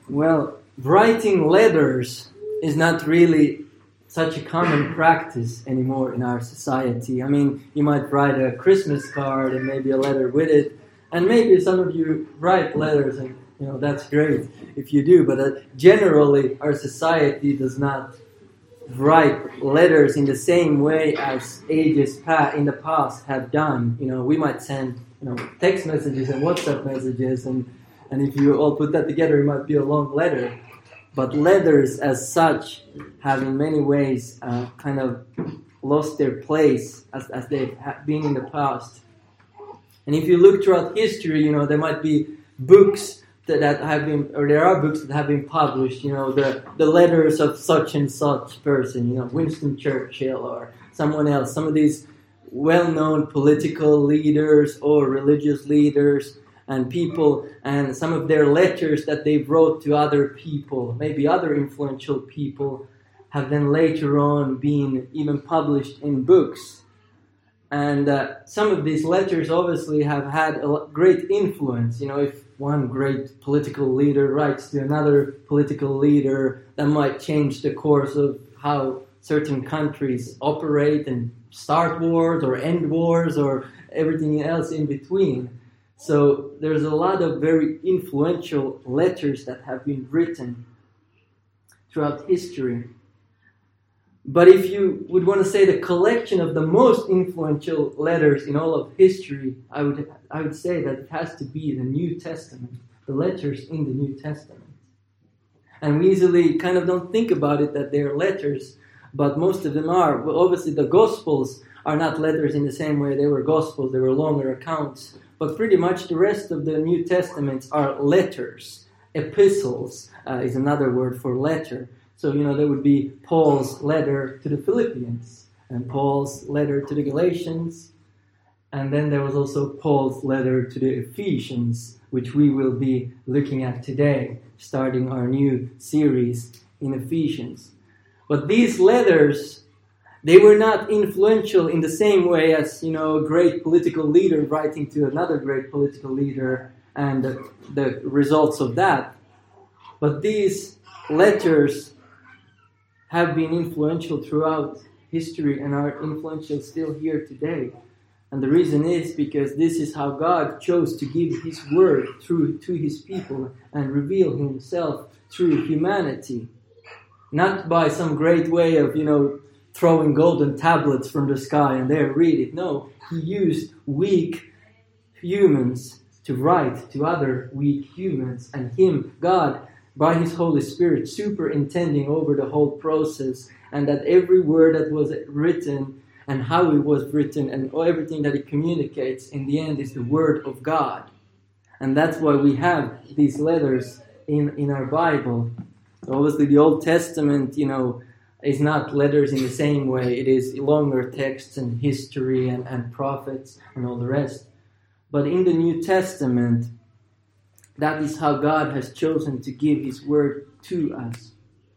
Well, writing letters is not really such a common practice anymore in our society. I mean, you might write a Christmas card and maybe a letter with it, and maybe some of you write letters, and that's great if you do. But generally, our society does not write letters in the same way as ages in the past have done. We might send text messages and WhatsApp messages, and if you all put that together, it might be a long letter. But letters as such have in many ways kind of lost their place as they've been in the past. And if you look throughout history, there might be books that have been, or there are books that have been published, the letters of such and such person, Winston Churchill or someone else, some of these well-known political leaders or religious leaders and people, and some of their letters that they wrote to other people, maybe other influential people, have then later on been even published in books. And some of these letters obviously have had a great influence. If one great political leader writes to another political leader, that might change the course of how certain countries operate and start wars or end wars or everything else in between. So there's a lot of very influential letters that have been written throughout history. But if you would want to say the collection of the most influential letters in all of history, I would say that it has to be the New Testament, the letters in the New Testament. And we easily kind of don't think about it that they're letters, but most of them are. Well, obviously the Gospels are not letters in the same way they were Gospels, they were longer accounts. But pretty much the rest of the New Testaments are letters. Epistles is another word for letter. So, there would be Paul's letter to the Philippians and Paul's letter to the Galatians. And then there was also Paul's letter to the Ephesians, which we will be looking at today, starting our new series in Ephesians. But these letters, they were not influential in the same way as, a great political leader writing to another great political leader and the results of that. But these letters have been influential throughout history and are influential still here today. And the reason is because this is how God chose to give His word to His people and reveal Himself through humanity. Not by some great way of, throwing golden tablets from the sky and there read it. No, He used weak humans to write to other weak humans, and Him, God, by His Holy Spirit, superintending over the whole process, and that every word that was written and how it was written and everything that it communicates in the end is the Word of God. And that's why we have these letters in our Bible. So obviously the Old Testament, is not letters in the same way. It is longer texts and history and prophets and all the rest. But in the New Testament, that is how God has chosen to give His word to us.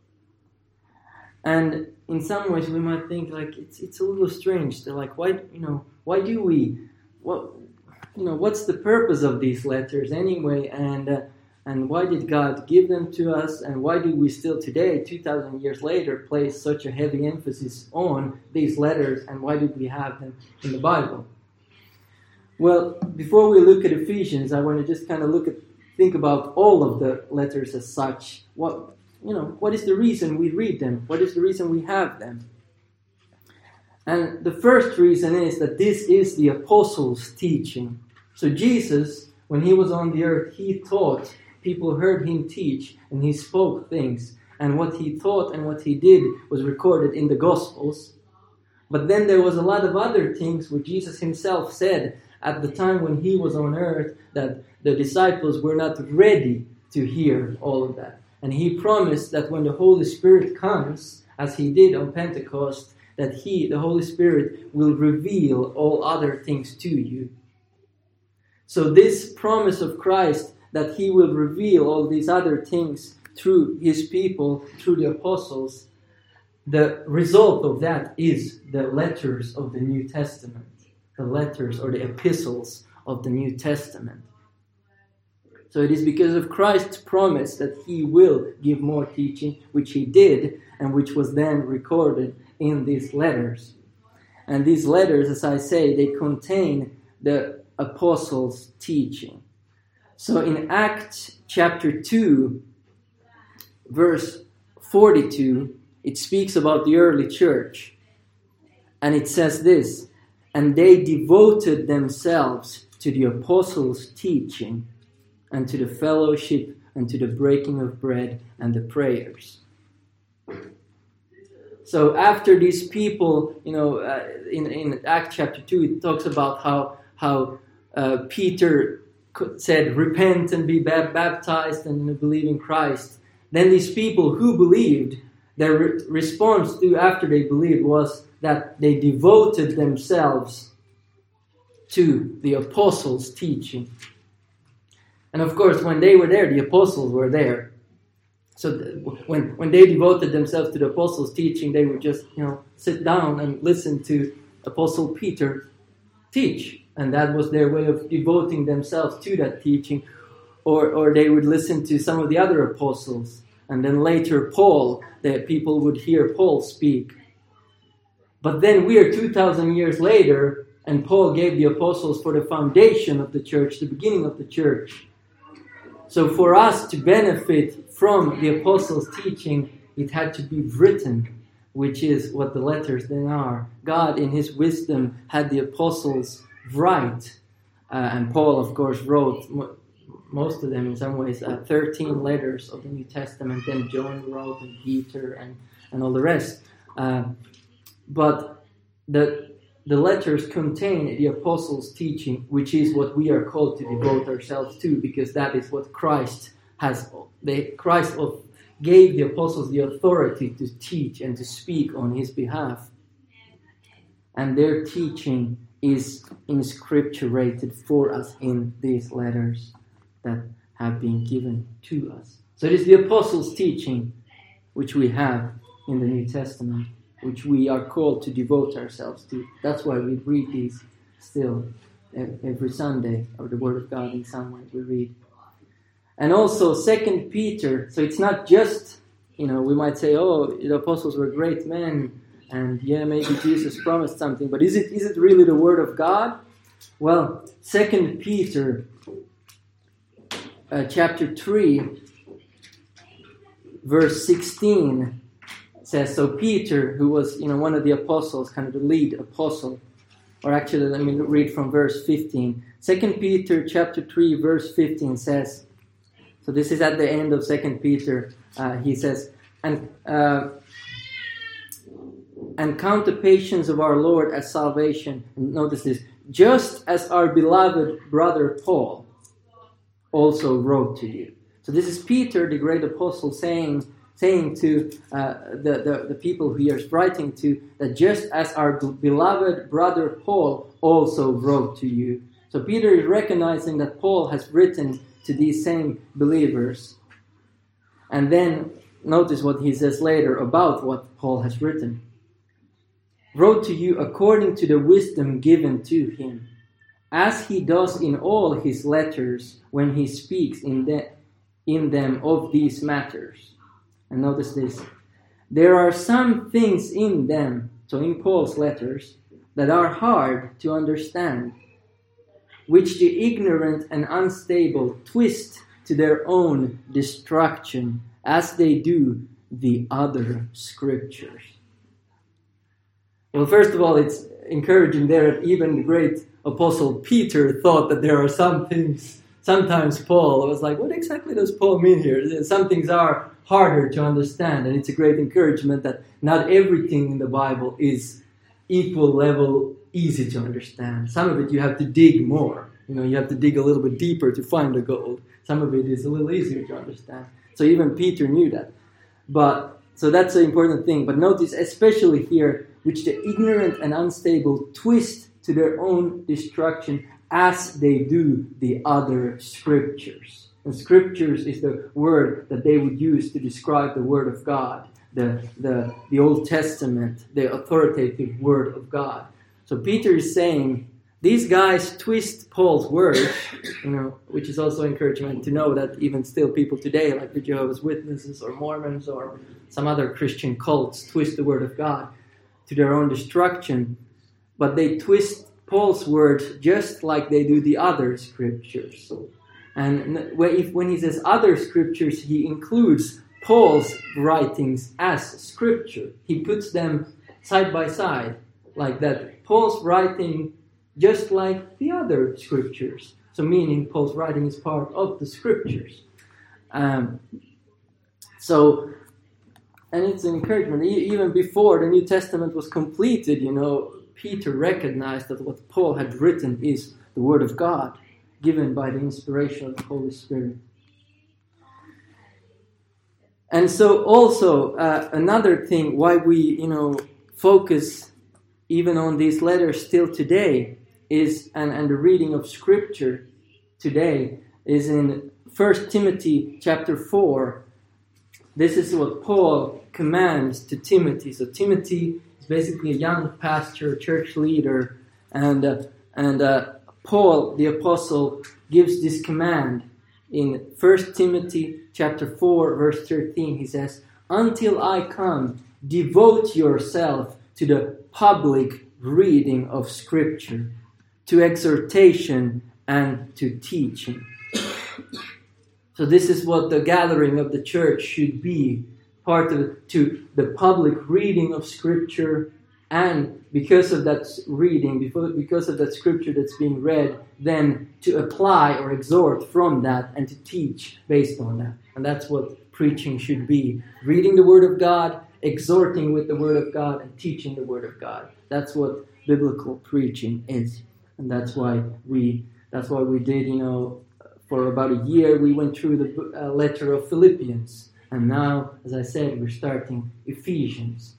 And in some ways we might think like it's a little strange. They're like, why do we? What's the purpose of these letters anyway? And why did God give them to us? And why do we still today, 2,000 years later, place such a heavy emphasis on these letters? And why did we have them in the Bible? Well, before we look at Ephesians, I want to just kind of think about all of the letters as such. What is the reason we read them? What is the reason we have them? And the first reason is that this is the apostles' teaching. So Jesus, when He was on the earth, He taught. People heard Him teach, and He spoke things. And what He taught and what He did was recorded in the Gospels. But then there was a lot of other things where Jesus Himself said at the time when He was on earth that the disciples were not ready to hear all of that. And He promised that when the Holy Spirit comes, as He did on Pentecost, that the Holy Spirit, will reveal all other things to you. So this promise of Christ, that He will reveal all these other things through His people, through the apostles, the result of that is the letters of the New Testament. The letters or the epistles of the New Testament. So it is because of Christ's promise that he will give more teaching, which he did, and which was then recorded in these letters. And these letters, as I say, they contain the apostles' teaching. So in Acts chapter 2, verse 42, it speaks about the early church. And it says this, "And they devoted themselves to the apostles' teaching, and to the fellowship, and to the breaking of bread, and the prayers." So after these people, in Acts chapter 2, it talks about how Peter said, "Repent and be baptized and believe in Christ." Then these people who believed, their response to after they believed was that they devoted themselves to the apostles' teaching. And of course, when they were there, the apostles were there. So when they devoted themselves to the apostles' teaching, they would just, sit down and listen to Apostle Peter teach. And that was their way of devoting themselves to that teaching. Or they would listen to some of the other apostles. And then later Paul, the people would hear Paul speak. But then we are 2,000 years later, and Paul gave the apostles for the foundation of the church, the beginning of the church. So for us to benefit from the apostles' teaching, it had to be written, which is what the letters then are. God, in his wisdom, had the apostles write. And Paul, of course, wrote most of them in some ways, 13 letters of the New Testament. Then John wrote, and Peter, and all the rest. But the letters contain the apostles' teaching, which is what we are called to devote ourselves to, because that is what Christ has. Christ gave the apostles the authority to teach and to speak on his behalf. And their teaching is inscripturated for us in these letters that have been given to us. So it is the apostles' teaching which we have in the New Testament, which we are called to devote ourselves to. That's why we read these still every Sunday, or the Word of God in some way we read. And also 2 Peter, so it's not just, we might say, the apostles were great men, and maybe Jesus promised something, but is it really the Word of God? Well, 2 Peter chapter 3, verse 16 says, so Peter, who was one of the apostles, kind of the lead apostle, or actually let me read from verse 15. 2 Peter chapter 3, verse 15 says, so this is at the end of 2 Peter, he says, and count the patience of our Lord as salvation. And notice this, just as our beloved brother Paul also wrote to you. So this is Peter, the great apostle, saying to the people he is writing to, that just as our beloved brother Paul also wrote to you. So Peter is recognizing that Paul has written to these same believers. And then notice what he says later about what Paul has written. Wrote to you according to the wisdom given to him, as he does in all his letters when he speaks in them of these matters. And notice this. There are some things in them, so in Paul's letters, that are hard to understand, which the ignorant and unstable twist to their own destruction, as they do the other scriptures. Well, first of all, it's encouraging there that even the great apostle Peter thought that there are some things. Sometimes Paul was like, what exactly does Paul mean here? Some things are harder to understand, and it's a great encouragement that not everything in the Bible is equal level easy to understand. Some of it you have to dig more. You have to dig a little bit deeper to find the gold. Some of it is a little easier to understand. So even Peter knew that. So that's an important thing. But notice, especially here, which the ignorant and unstable twist to their own destruction, as they do the other scriptures. And scriptures is the word that they would use to describe the Word of God, the Old Testament, the authoritative Word of God. So Peter is saying these guys twist Paul's words, which is also encouragement to know that even still people today, like the Jehovah's Witnesses or Mormons or some other Christian cults, twist the word of God to their own destruction. But they twist Paul's words just like they do the other scriptures. And when he says other scriptures, he includes Paul's writings as scripture. He puts them side by side like that. Paul's writing just like the other scriptures. So meaning Paul's writing is part of the scriptures. And it's an encouragement. Even before the New Testament was completed, Peter recognized that what Paul had written is the Word of God, given by the inspiration of the Holy Spirit. And so also another thing why we, focus even on these letters still today is, and the reading of Scripture today is in 1 Timothy chapter 4. This is what Paul commands to Timothy. So Timothy is basically a young pastor, church leader, and Paul, the apostle, gives this command in 1 Timothy chapter 4, verse 13. He says, "Until I come, devote yourself to the public reading of Scripture, to exhortation and to teaching." So this is what the gathering of the church should be, part of to the public reading of Scripture, and because of that reading, because of that Scripture that's being read, then to apply or exhort from that and to teach based on that. And that's what preaching should be. Reading the Word of God, exhorting with the Word of God, and teaching the Word of God. That's what biblical preaching is. And that's why we did, for about a year, we went through the letter of Philippians. And now, as I said, we're starting Ephesians.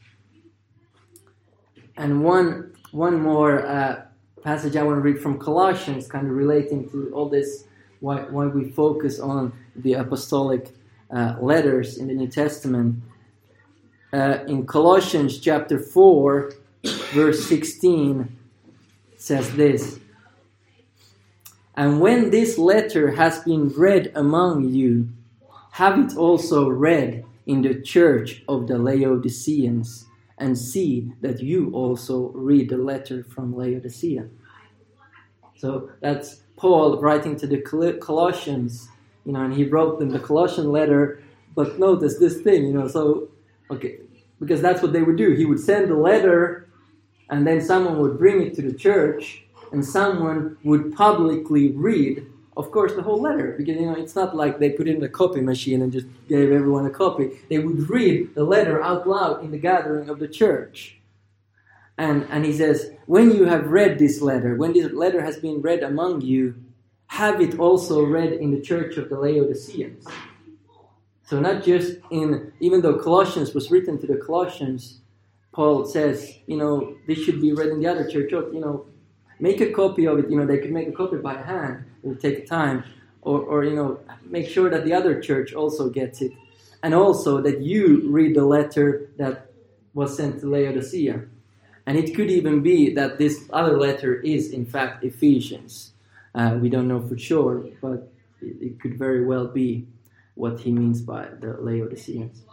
And one more passage I want to read from Colossians, kind of relating to all this, why we focus on the apostolic letters in the New Testament. In Colossians chapter 4, verse 16, it says this: "And when this letter has been read among you, have it also read in the church of the Laodiceans, and see that you also read the letter from Laodicea." So that's Paul writing to the Colossians, and he wrote them the Colossian letter. But notice this thing, because that's what they would do. He would send a letter, and then someone would bring it to the church, and someone would publicly read, of course, the whole letter. Because, it's not like they put it in a copy machine and just gave everyone a copy. They would read the letter out loud in the gathering of the church. And he says, when you have read this letter, when this letter has been read among you, have it also read in the church of the Laodiceans. So not just even though Colossians was written to the Colossians, Paul says, this should be read in the other church. Make a copy of it. They could make a copy by hand. It will take time. Or make sure that the other church also gets it. And also that you read the letter that was sent to Laodicea. And it could even be that this other letter is, in fact, Ephesians. We don't know for sure, but it could very well be what he means by the Laodiceans.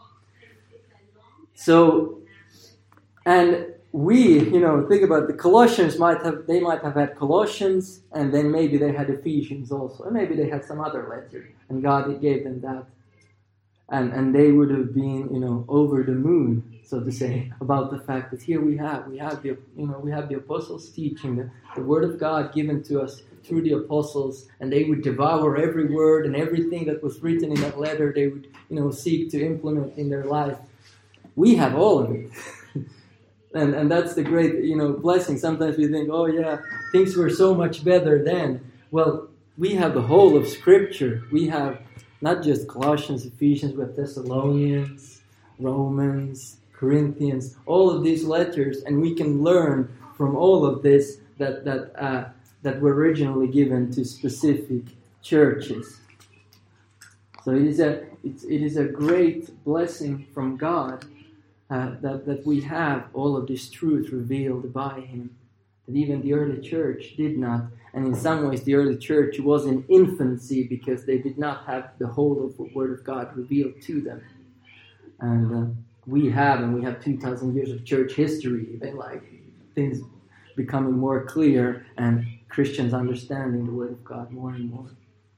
So, and we, think about the Colossians might have had Colossians, and then maybe they had Ephesians also, and maybe they had some other letter, and God gave them that, and they would have been, over the moon, so to say, about the fact that here we have the apostles teaching the Word of God given to us through the apostles, and they would devour every word and everything that was written in that letter. They would, seek to implement in their life. We have all of it. And that's the great, blessing. Sometimes we think, oh yeah, things were so much better then. Well, we have the whole of Scripture. We have not just Colossians, Ephesians, we have Thessalonians, Romans, Corinthians, all of these letters, and we can learn from all of this that were originally given to specific churches. So it is a great blessing from God that we have all of this truth revealed by Him, that even the early church did not. And in some ways, the early church was in infancy because they did not have the whole of the Word of God revealed to them. And we have 2,000 years of church history, even like things becoming more clear and Christians understanding the Word of God more and more.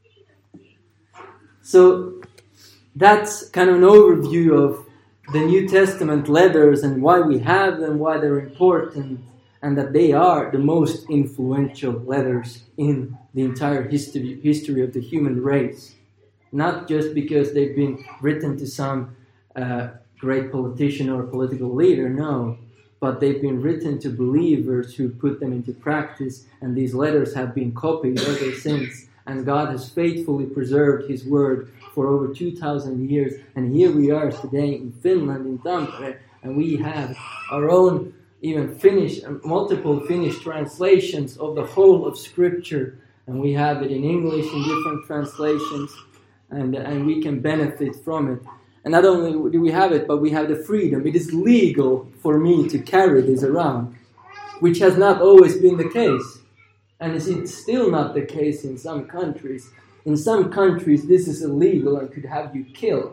So that's kind of an overview of the New Testament letters and why we have them, why they're important, and that they are the most influential letters in the entire history of the human race. Not just because they've been written to some great politician or political leader, no, but they've been written to believers who put them into practice, and these letters have been copied ever since, and God has faithfully preserved His Word for over 2,000 years, and here we are today in Finland, in Tampere, and we have our own even multiple finished translations of the whole of Scripture, and we have it in English in different translations, and we can benefit from it. And not only do we have it, but we have the freedom. It is legal for me to carry this around, which has not always been the case. And it's still not the case in some countries. In some countries, this is illegal and could have you killed.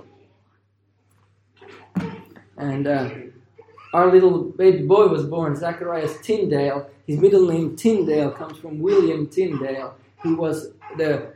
And our little baby boy was born, Zacharias Tyndale. His middle name Tyndale comes from William Tyndale, who was the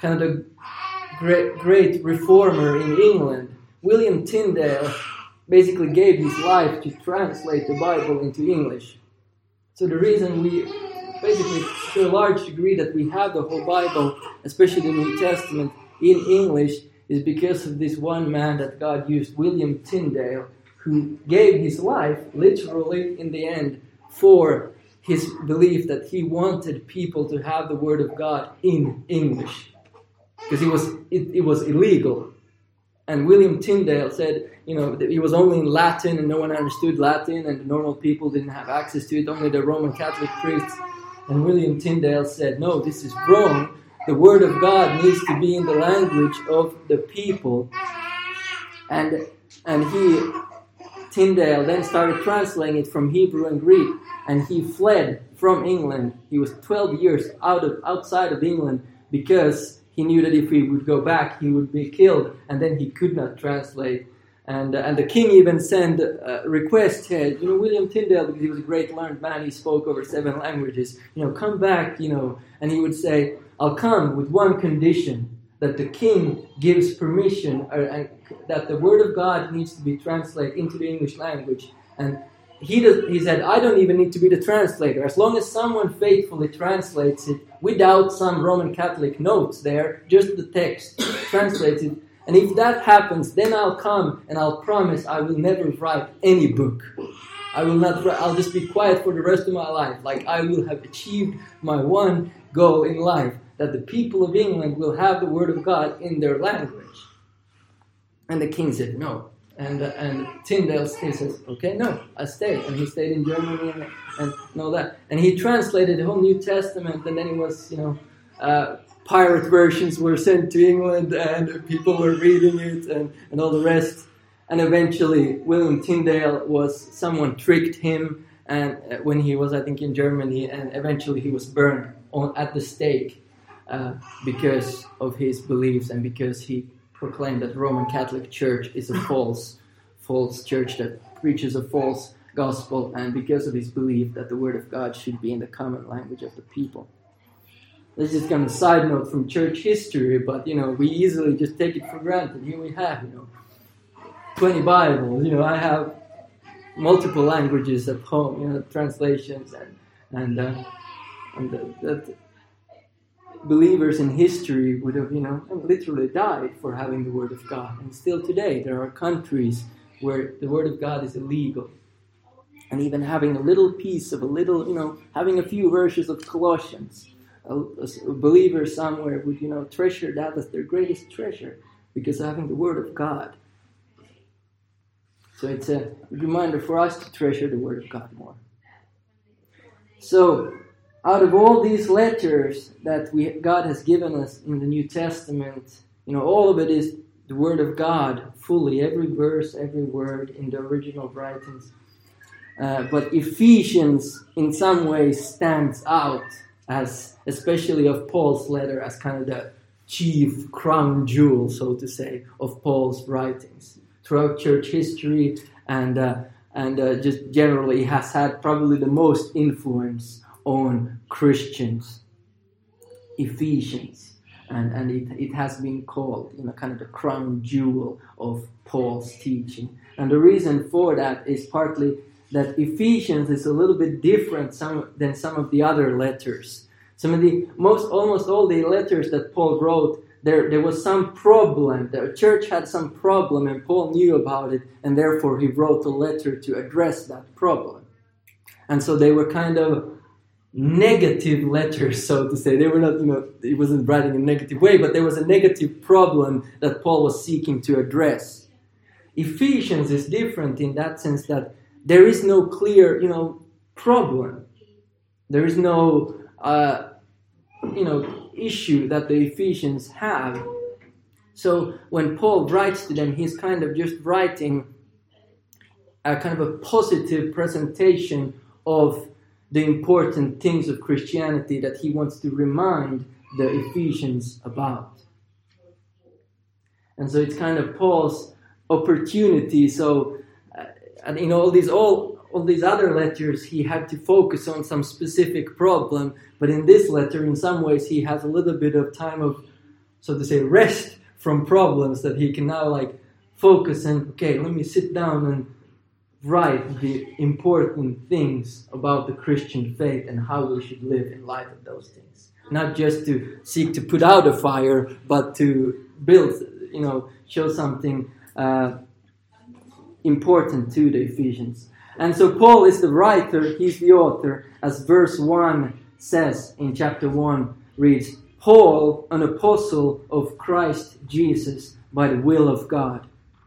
great reformer in England. William Tyndale basically gave his life to translate the Bible into English. So the reason we basically, to a large degree, that we have the whole Bible, especially the New Testament, in English, is because of this one man that God used, William Tyndale, who gave his life, literally, in the end, for his belief that he wanted people to have the Word of God in English. Because it was illegal. And William Tyndale said, that it was only in Latin and no one understood Latin and the normal people didn't have access to it, only the Roman Catholic priests. And William Tyndale said, no, this is wrong. The Word of God needs to be in the language of the people. And Tyndale then started translating it from Hebrew and Greek. And he fled from England. He was 12 years outside of England because he knew that if he would go back, he would be killed, and then he could not translate. And the king even sent a request, hey, William Tyndale, because he was a great learned man, he spoke over 7 languages, come back, and he would say, I'll come with one condition, that the king gives permission, and that the Word of God needs to be translated into the English language. And he said, I don't even need to be the translator. As long as someone faithfully translates it without some Roman Catholic notes there, just the text, translates it. And if that happens, then I'll come and I'll promise I will never write any book. I'll just be quiet for the rest of my life. Like I will have achieved my one goal in life, that the people of England will have the Word of God in their language. And the king said no. And Tyndale says, okay, no, I stay. And he stayed in Germany and all that. And he translated the whole New Testament, and then it was, pirate versions were sent to England, and people were reading it, and all the rest. And eventually, William Tyndale someone tricked him, and when he was, I think, in Germany, and eventually he was burned at the stake because of his beliefs and because he proclaimed that the Roman Catholic Church is a false church that preaches a false gospel, and because of his belief that the Word of God should be in the common language of the people. This is kind of a side note from church history, but we easily just take it for granted. Here we have 20 Bibles. I have multiple languages at home, translations, and that believers in history would have, literally died for having the Word of God. And still today, there are countries where the Word of God is illegal. And even having a little piece of having a few verses of Colossians, a believer somewhere would, treasure that as their greatest treasure because of having the Word of God. So it's a reminder for us to treasure the Word of God more. So, out of all these letters that God has given us in the New Testament, all of it is the Word of God fully, every verse, every word in the original writings. But Ephesians, in some ways, stands out as, especially of Paul's letter, as kind of the chief crown jewel, so to say, of Paul's writings throughout church history, and just generally has had probably the most influence on Christians. Ephesians, and it has been called, kind of the crown jewel of Paul's teaching. And the reason for that is partly that Ephesians is a little bit different than some of the other letters. Almost all the letters that Paul wrote, there was some problem. The church had some problem, and Paul knew about it, and therefore he wrote a letter to address that problem. And so they were kind of negative letters, so to say. They were not, he wasn't writing in a negative way, but there was a negative problem that Paul was seeking to address. Ephesians is different in that sense that there is no clear, problem. There is no, issue that the Ephesians have. So when Paul writes to them, he's kind of just writing a kind of a positive presentation of the important things of Christianity that he wants to remind the Ephesians about. And so it's kind of Paul's opportunity. So, all these other letters, he had to focus on some specific problem. But in this letter, in some ways, he has a little bit of time of, so to say, rest from problems that he can now focus and, okay, let me sit down and write the important things about the Christian faith and how we should live in light of those things. Not just to seek to put out a fire, but to build, show something important to the Ephesians. And so Paul is the writer, he's the author, as verse 1 says in chapter 1, reads, Paul, an apostle of Christ Jesus by the will of God.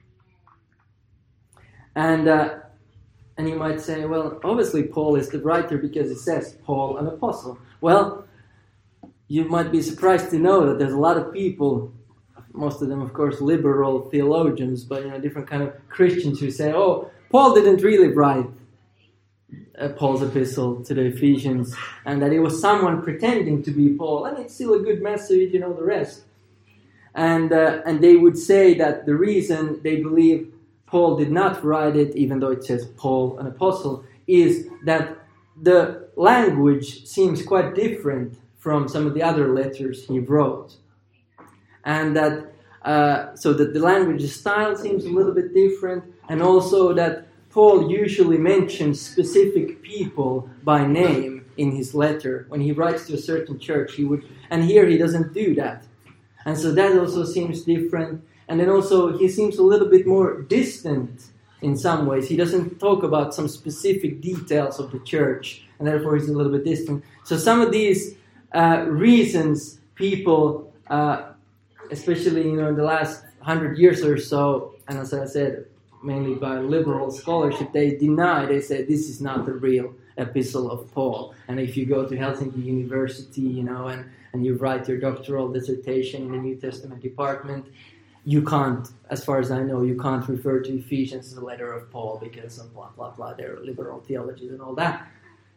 And you might say, well, obviously Paul is the writer because it says Paul, an apostle. Well, you might be surprised to know that there's a lot of people, most of them, of course, liberal theologians, but different kind of Christians who say, oh, Paul didn't really write Paul's epistle to the Ephesians, and that it was someone pretending to be Paul, and it's still a good message, the rest. And they would say that the reason they believe Paul did not write it, even though it says Paul, an apostle, is that the language seems quite different from some of the other letters he wrote. And that so that the language style seems a little bit different, and also that Paul usually mentions specific people by name in his letter. When he writes to a certain church, he would, and here he doesn't do that. And so that also seems different. And then also he seems a little bit more distant in some ways. He doesn't talk about some specific details of the church, and therefore he's a little bit distant. So some of these reasons people, especially in the last 100 years or so, and as I said, mainly by liberal scholarship, they say this is not the real epistle of Paul. And if you go to Helsinki University, and you write your doctoral dissertation in the New Testament department, you can't, as far as I know, you can't refer to Ephesians as a letter of Paul because of blah, blah, blah, their liberal theologies and all that.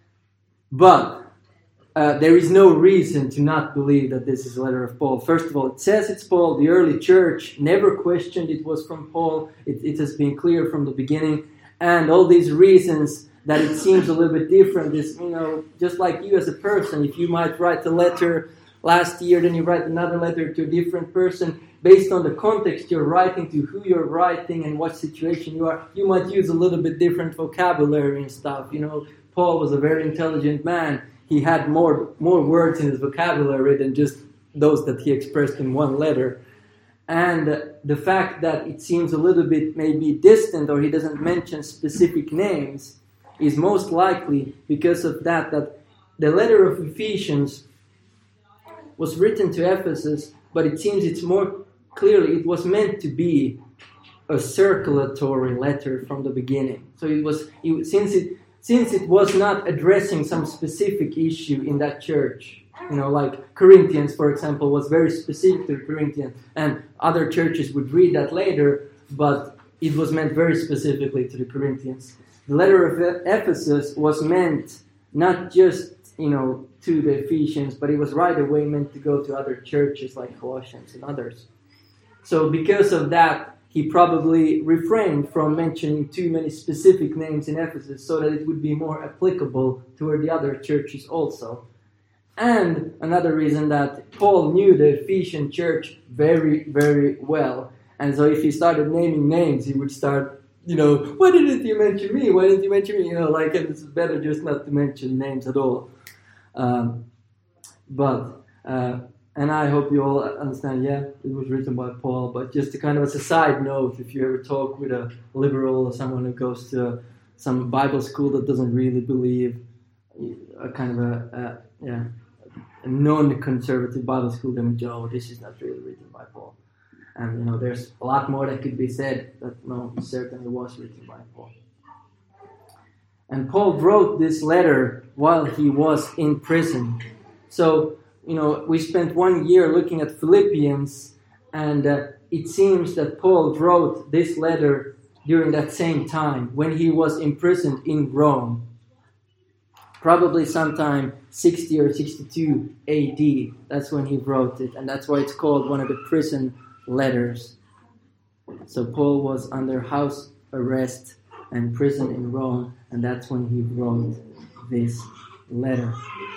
But there is no reason to not believe that this is a letter of Paul. First of all, it says it's Paul. The early church never questioned it was from Paul. It has been clear from the beginning. And all these reasons that it seems a little bit different is, just like you as a person. If you might write a letter last year, then you write another letter to a different person. Based on the context you're writing to, who you're writing, and what situation you are, you might use a little bit different vocabulary and stuff. Paul was a very intelligent man. He had more words in his vocabulary than just those that he expressed in one letter. And the fact that it seems a little bit maybe distant, or he doesn't mention specific names, is most likely because of that the letter of Ephesians was written to Ephesus, but it seems it's more clearly it was meant to be a circulatory letter from the beginning. So since it was not addressing some specific issue in that church, like Corinthians, for example, was very specific to Corinthians, and other churches would read that later, but it was meant very specifically to the Corinthians. the letter of Ephesus was meant not just, to the Ephesians, but it was right away meant to go to other churches like Colossians and others. So because of that, he probably refrained from mentioning too many specific names in Ephesus so that it would be more applicable toward the other churches also. And another reason that Paul knew the Ephesian church very, very well. And so if he started naming names, he would start, why didn't you mention me? Why didn't you mention me? And it's better just not to mention names at all. And I hope you all understand, it was written by Paul, but just to kind of as a side note, if you ever talk with a liberal or someone who goes to some Bible school that doesn't really believe, a kind of a non-conservative Bible school, they would go, this is not really written by Paul. And, there's a lot more that could be said that, certainly was written by Paul. And Paul wrote this letter while he was in prison. So, we spent 1 year looking at Philippians, and it seems that Paul wrote this letter during that same time when he was imprisoned in Rome. Probably sometime 60 or 62 AD. That's when he wrote it, and that's why it's called one of the prison letters. So Paul was under house arrest and prison in Rome, and that's when he wrote this letter.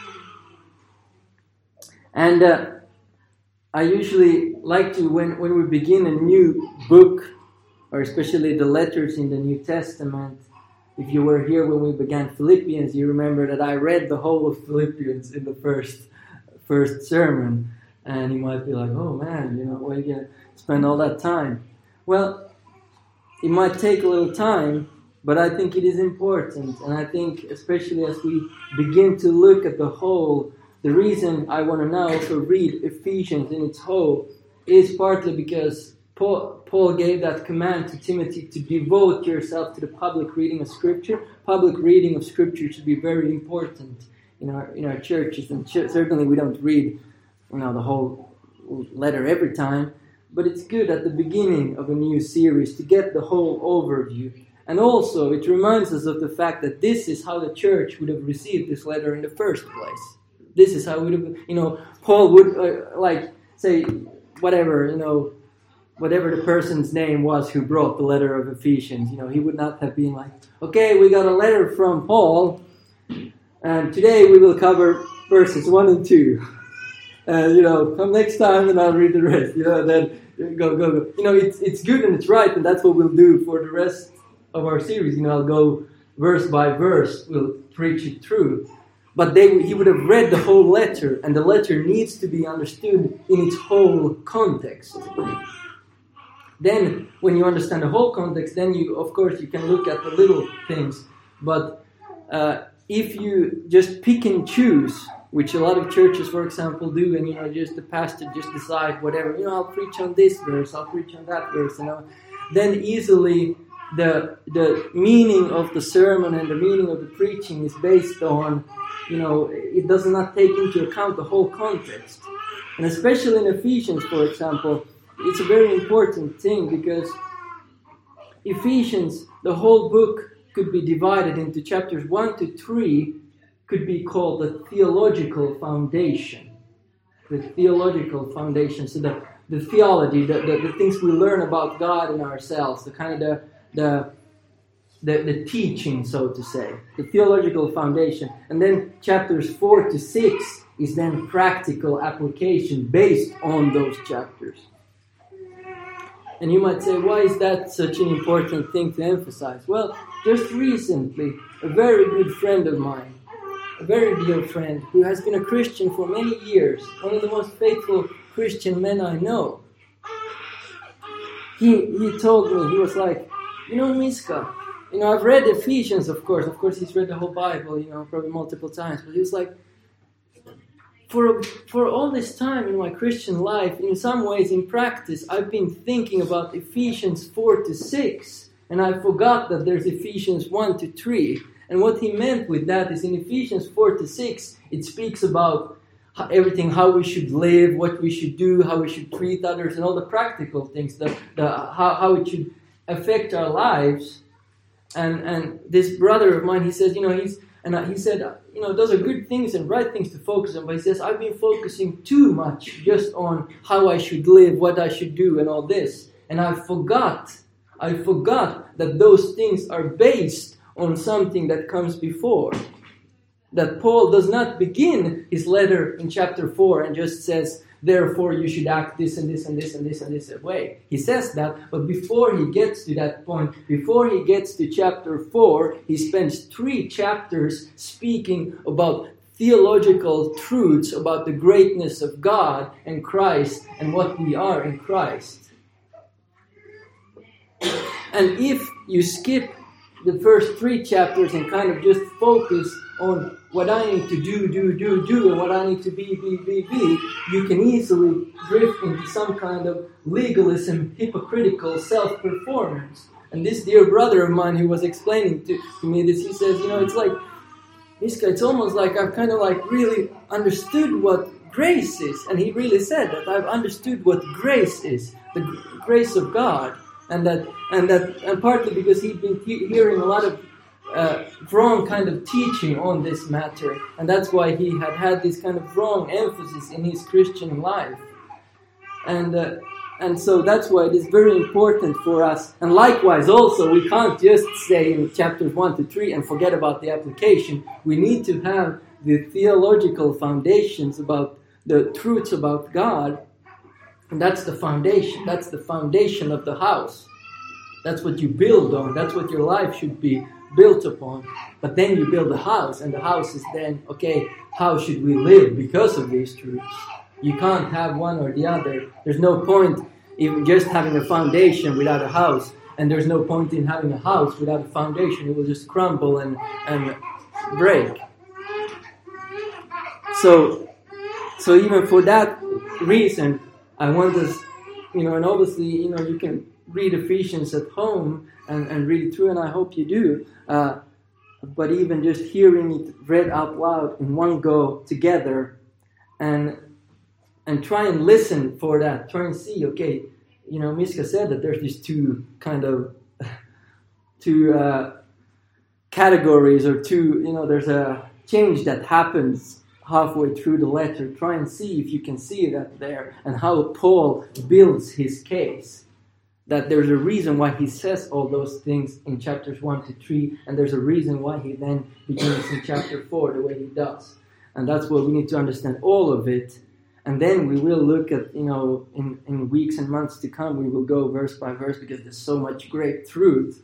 And I usually like to, when we begin a new book, or especially the letters in the New Testament, if you were here when we began Philippians, you remember that I read the whole of Philippians in the first sermon. And you might be like, oh man, why are you going to spend all that time? Well, it might take a little time, but I think it is important. And I think especially as we begin to look at the whole, the reason I want to now also read Ephesians in its whole is partly because Paul gave that command to Timothy to devote yourself to the public reading of Scripture. Public reading of Scripture should be very important in our churches, and certainly we don't read the whole letter every time, but it's good at the beginning of a new series to get the whole overview. And also it reminds us of the fact that this is how the church would have received this letter in the first place. This is how we would have, Paul would say whatever the person's name was who brought the letter of Ephesians. He would not have been like, okay, we got a letter from Paul, and today we will cover verses 1 and 2. Come next time and I'll read the rest. Then go. It's good and it's right, and that's what we'll do for the rest of our series. I'll go verse by verse. We'll preach it through. But he would have read the whole letter, and the letter needs to be understood in its whole context. Then, when you understand the whole context, then you can look at the little things. But if you just pick and choose, which a lot of churches, for example, do, and just the pastor just decide whatever, I'll preach on this verse, I'll preach on that verse, then easily the meaning of the sermon and the meaning of the preaching is based on, it does not take into account the whole context. And especially in Ephesians, for example, it's a very important thing because Ephesians, the whole book could be divided into chapters 1 to 3, could be called the theological foundation. The theological foundation. So the theology, the things we learn about God and ourselves, the kind of the teaching, so to say, the theological foundation. And then chapters 4 to 6 is then practical application based on those chapters. And you might say, why is that such an important thing to emphasize? Well, just recently, a very good friend of mine, a very dear friend, who has been a Christian for many years, one of the most faithful Christian men I know, he told me, he was like, Miska, I've read Ephesians, of course he's read the whole Bible, probably multiple times, but he was like, for all this time in my Christian life, in some ways, in practice, I've been thinking about Ephesians 4 to 6, and I forgot that there's Ephesians 1 to 3. And what he meant with that is in Ephesians 4 to 6, it speaks about everything, how we should live, what we should do, how we should treat others, and all the practical things, how it should affect our lives. And this brother of mine, he says, he said, those are good things and right things to focus on. But he says, I've been focusing too much just on how I should live, what I should do, and all this. And I forgot that those things are based on something that comes before. That Paul does not begin his letter in chapter 4 and just says, therefore you should act this and this and this and this and this way. He says that, but before he gets to that point, before he gets to chapter 4, he spends 3 chapters speaking about theological truths about the greatness of God and Christ and what we are in Christ. And if you skip the first 3 chapters and kind of just focus on what I need to do, and what I need to be, you can easily drift into some kind of legalism, hypocritical self-performance. And this dear brother of mine who was explaining to me this, he says, it's like, it's almost like I've kind of like really understood what grace is. And he really said that I've understood what grace is, the grace of God. And partly because he'd been hearing a lot of wrong kind of teaching on this matter, and that's why he had this kind of wrong emphasis in his Christian life, and so that's why it is very important for us. And likewise, also, we can't just say in chapters 1 to 3 and forget about the application. We need to have the theological foundations about the truths about God. And that's the foundation. That's the foundation of the house. That's what you build on. That's what your life should be built upon. But then you build a house, and the house is then, okay, how should we live because of these truths? You can't have one or the other. There's no point in just having a foundation without a house, and there's no point in having a house without a foundation. It will just crumble and break. So even for that reason, I want us, and obviously, you can read Ephesians at home and read it through, and I hope you do. But even just hearing it read out loud in one go together, and try and listen for that. Try and see, okay, Miska said that there's these two categories, or there's a change that happens halfway through the letter. Try and see if you can see that there, and how Paul builds his case. That there's a reason why he says all those things in chapters 1 to 3, and there's a reason why he then begins in chapter 4 the way he does. And that's what we need to understand, all of it. And then we will look at, in weeks and months to come, we will go verse by verse, because there's so much great truth.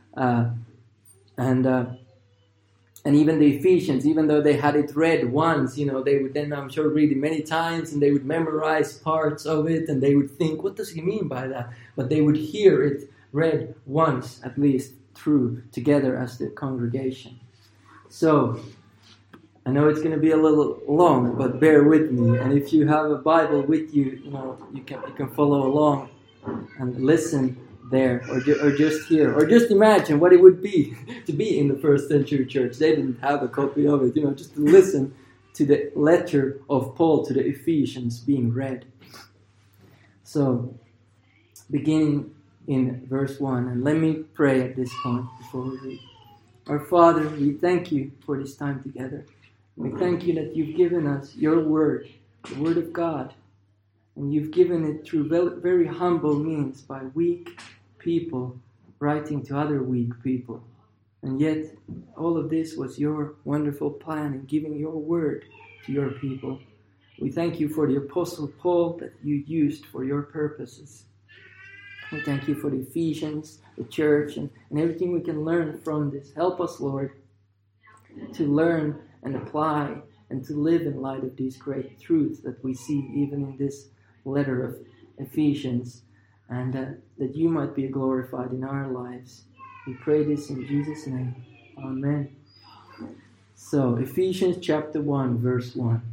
And even the Ephesians, even though they had it read once, they would then, I'm sure, read it many times, and they would memorize parts of it, and they would think, what does he mean by that? But they would hear it read once, at least, through, together as the congregation. So, I know it's going to be a little long, but bear with me. And if you have a Bible with you, you can follow along and listen there, or just hear, or just imagine what it would be to be in the first century church. They didn't have a copy of it, just to listen to the letter of Paul to the Ephesians being read. So, beginning in verse 1, and let me pray at this point before we read. Our Father, we thank you for this time together. We thank you that you've given us your word, the word of God, and you've given it through very humble means, by weak people writing to other weak people. And yet, all of this was your wonderful plan in giving your word to your people. We thank you for the Apostle Paul that you used for your purposes. We thank you for the Ephesians, the church, and everything we can learn from this. Help us, Lord, to learn and apply and to live in light of these great truths that we see even in this letter of Ephesians. And that you might be glorified in our lives. We pray this in Jesus' name. Amen. So, Ephesians chapter 1, verse 1.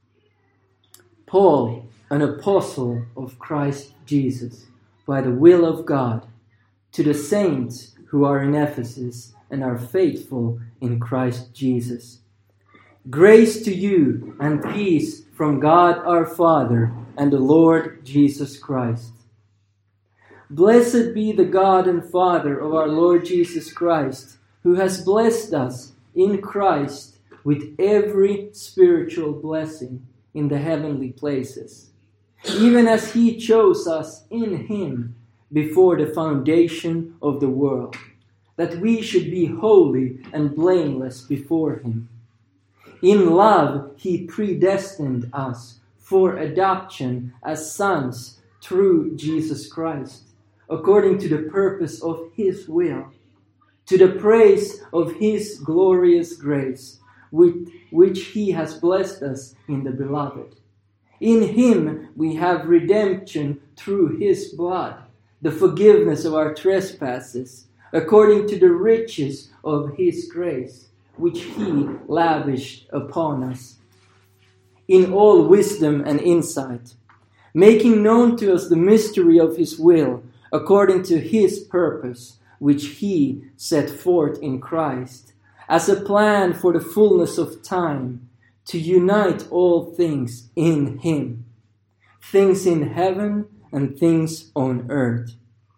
Paul, an apostle of Christ Jesus, by the will of God, to the saints who are in Ephesus and are faithful in Christ Jesus. Grace to you and peace from God our Father and the Lord Jesus Christ. Blessed be the God and Father of our Lord Jesus Christ, who has blessed us in Christ with every spiritual blessing in the heavenly places, even as he chose us in him before the foundation of the world, that we should be holy and blameless before him. In love, he predestined us for adoption as sons through Jesus Christ, according to the purpose of his will, to the praise of his glorious grace, with which he has blessed us in the Beloved. In him we have redemption through his blood, the forgiveness of our trespasses, according to the riches of his grace, which he lavished upon us, in all wisdom and insight, making known to us the mystery of his will, according to his purpose, which he set forth in Christ, as a plan for the fullness of time, to unite all things in him, things in heaven and things on earth.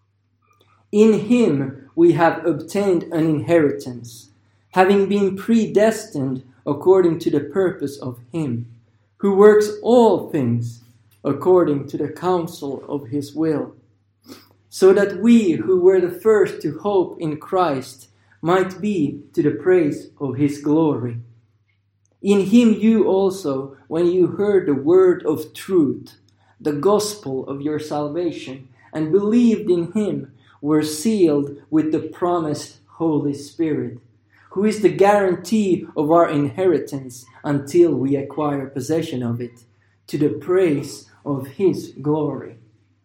In him we have obtained an inheritance, having been predestined according to the purpose of him, who works all things according to the counsel of his will, so that we who were the first to hope in Christ might be to the praise of his glory. In him you also, when you heard the word of truth, the gospel of your salvation, and believed in him, were sealed with the promised Holy Spirit, who is the guarantee of our inheritance until we acquire possession of it, to the praise of his glory.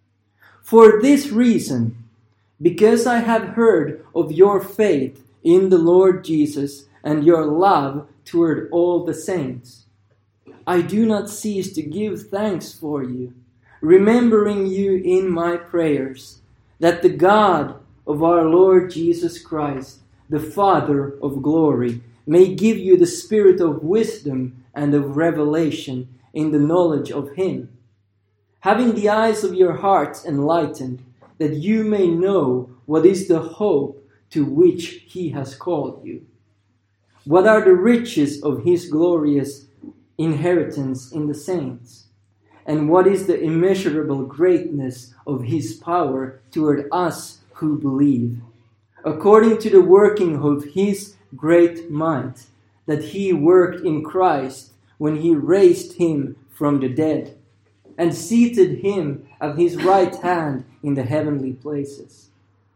For this reason, because I have heard of your faith in the Lord Jesus and your love toward all the saints, I do not cease to give thanks for you, remembering you in my prayers, that the God of our Lord Jesus Christ, the Father of glory, may give you the spirit of wisdom and of revelation in the knowledge of him, having the eyes of your hearts enlightened, that you may know what is the hope to which he has called you, what are the riches of his glorious inheritance in the saints, and what is the immeasurable greatness of his power toward us who believe, according to the working of his great might, that he worked in Christ when he raised him from the dead, and seated him at his right hand in the heavenly places,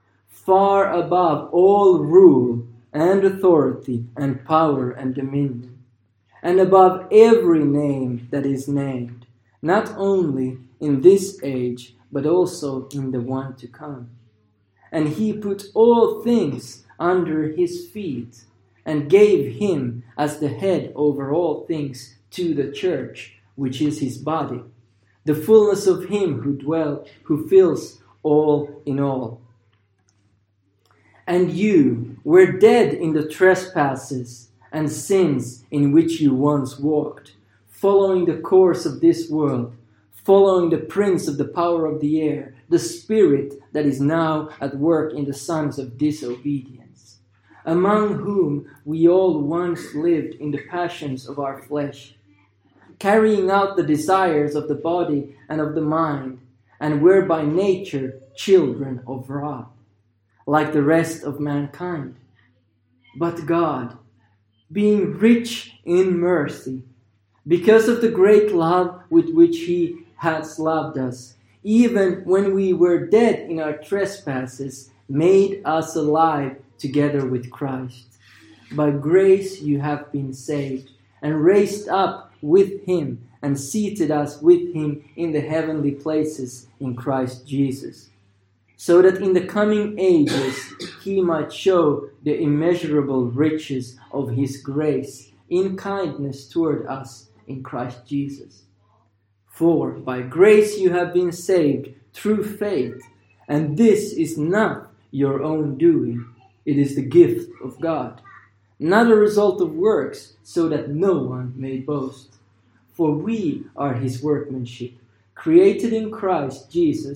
far above all rule and authority and power and dominion, and above every name that is named, not only in this age, but also in the one to come. And he put all things under his feet, and gave him as the head over all things to the church, which is his body, the fullness of him who fills all in all. And you were dead in the trespasses and sins in which you once walked, following the course of this world, following the prince of the power of the air, the spirit that is now at work in the sons of disobedience, among whom we all once lived in the passions of our flesh, carrying out the desires of the body and of the mind, and were by nature children of wrath, like the rest of mankind. But God, being rich in mercy, because of the great love with which he has loved us, even when we were dead in our trespasses, made us alive together with Christ. By grace you have been saved, and raised up with him, and seated us with him in the heavenly places in Christ Jesus, so that in the coming ages he might show the immeasurable riches of his grace in kindness toward us in Christ Jesus. For by grace you have been saved through faith, and this is not your own doing, it is the gift of God, not a result of works, so that no one may boast. For we are his workmanship, created in Christ Jesus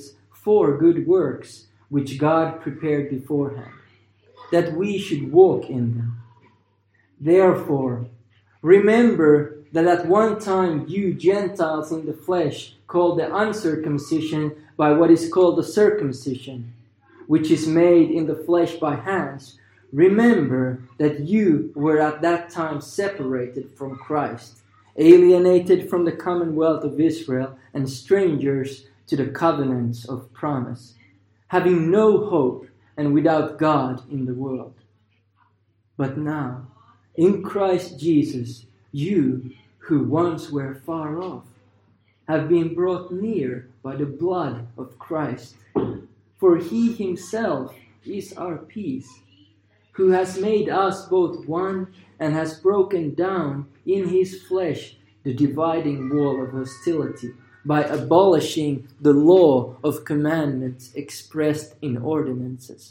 for good works, which God prepared beforehand, that we should walk in them. Therefore, remember that at one time you Gentiles in the flesh, called the uncircumcision by what is called the circumcision, which is made in the flesh by hands, remember that you were at that time separated from Christ, alienated from the commonwealth of Israel, and strangers to the covenants of promise, having no hope and without God in the world. But now, in Christ Jesus, you who once were far off have been brought near by the blood of Christ. For he himself is our peace, who has made us both one and has broken down in his flesh the dividing wall of hostility by abolishing the law of commandments expressed in ordinances,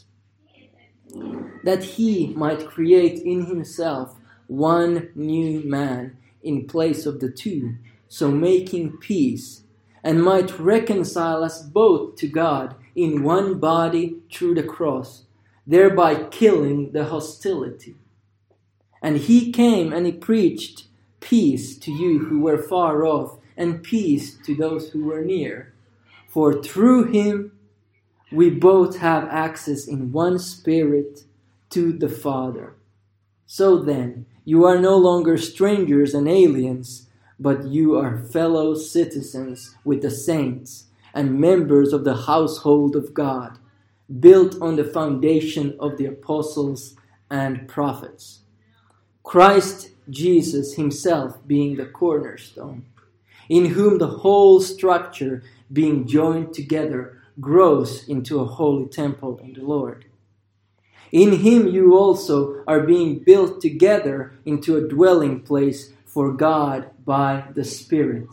that he might create in himself one new man in place of the two, so making peace, and might reconcile us both to God in one body through the cross, thereby killing the hostility. And he came and he preached peace to you who were far off, and peace to those who were near. For through him we both have access in one Spirit to the Father. So then, you are no longer strangers and aliens, but you are fellow citizens with the saints and members of the household of God, built on the foundation of the apostles and prophets, Christ Jesus himself being the cornerstone, in whom the whole structure, being joined together, grows into a holy temple in the Lord. In him you also are being built together into a dwelling place for God by the Spirit.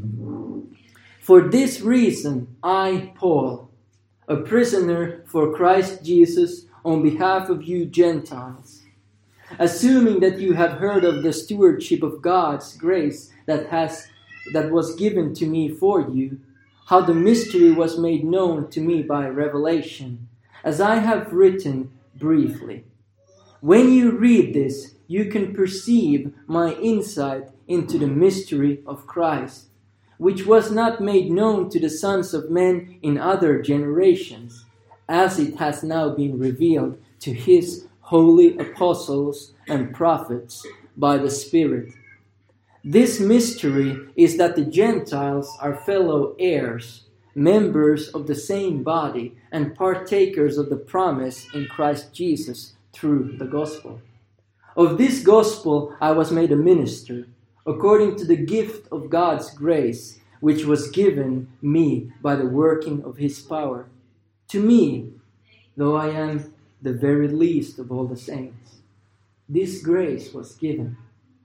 For this reason, I, Paul, a prisoner for Christ Jesus, on behalf of you Gentiles, assuming that you have heard of the stewardship of God's grace that was given to me for you, how the mystery was made known to me by revelation, as I have written briefly. When you read this, you can perceive my insight into the mystery of Christ, which was not made known to the sons of men in other generations, as it has now been revealed to his holy apostles and prophets by the Spirit. This mystery is that the Gentiles are fellow heirs, members of the same body, and partakers of the promise in Christ Jesus through the gospel. Of this gospel I was made a minister, according to the gift of God's grace, which was given me by the working of his power. To me, though I am the very least of all the saints, this grace was given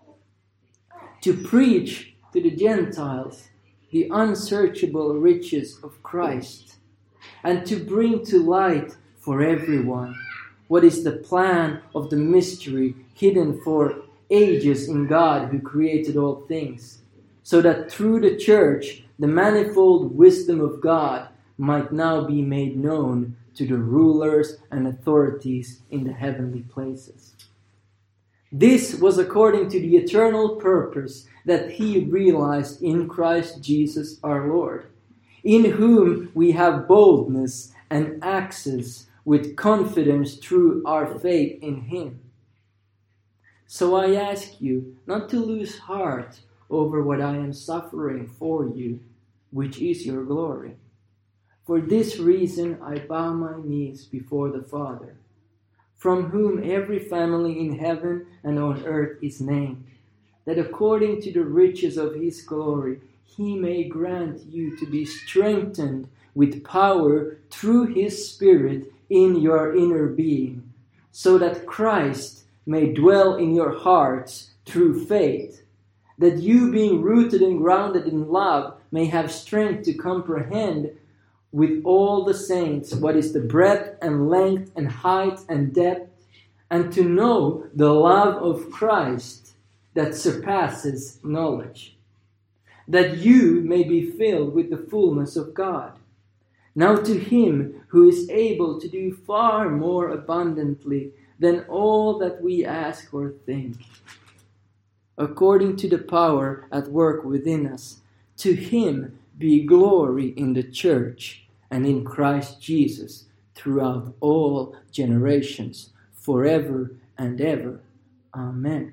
to preach to the Gentiles the unsearchable riches of Christ, and to bring to light for everyone what is the plan of the mystery hidden for ages in God who created all things, so that through the church the manifold wisdom of God might now be made known to the rulers and authorities in the heavenly places. This was according to the eternal purpose that he realized in Christ Jesus our Lord, in whom we have boldness and access with confidence through our faith in him. So I ask you not to lose heart over what I am suffering for you, which is your glory. For this reason I bow my knees before the Father, from whom every family in heaven and on earth is named, that according to the riches of his glory he may grant you to be strengthened with power through his Spirit in your inner being, so that Christ may dwell in your hearts through faith, that you, being rooted and grounded in love, may have strength to comprehend with all the saints what is the breadth and length and height and depth, and to know the love of Christ that surpasses knowledge, that you may be filled with the fullness of God. Now to him who is able to do far more abundantly than all that we ask or think, according to the power at work within us, to him be glory in the church and in Christ Jesus throughout all generations, forever and ever. Amen.